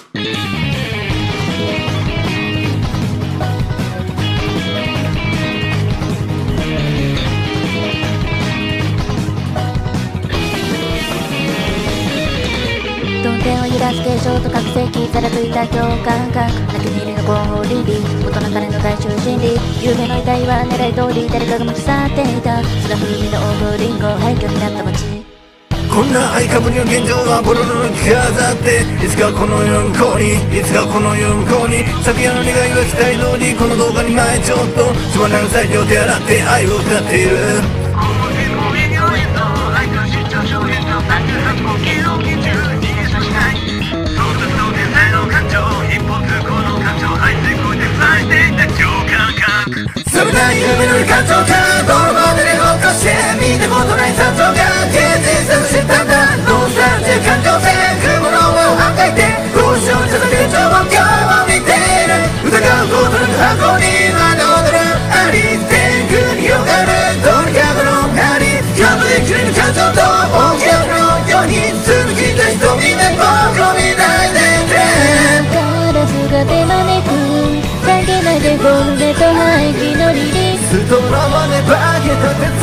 どんでんを揺らす継承と覚醒ざらついた共感覚泣き寝入りの合理理大人金の大衆心理夢の遺体は狙い通り誰かが持ち去っていた砂風味の黄金リンゴ廃墟になった街こんな合株の現状はボロロに飾っていつかこの世の向こうにいつかこの世の向こうに昨夜の願いは期待通りこの動画に前ちょっとつまらぬ作業手洗って愛を歌っているそれなり夢の感情かどのまでで動かして見たことない惨状が現実だと知ったんだノスタルジー感情線雲の上を半回転交渉に捧げる情報を見ている疑うことなく箱にまだ踊るあり天空に広がるとにかくの針感動できる感情と大きなのように続きた人みんな僕を見ないでくれガラスが手招く避けないでゴールデンと排気のリリースストロボで化けた鉄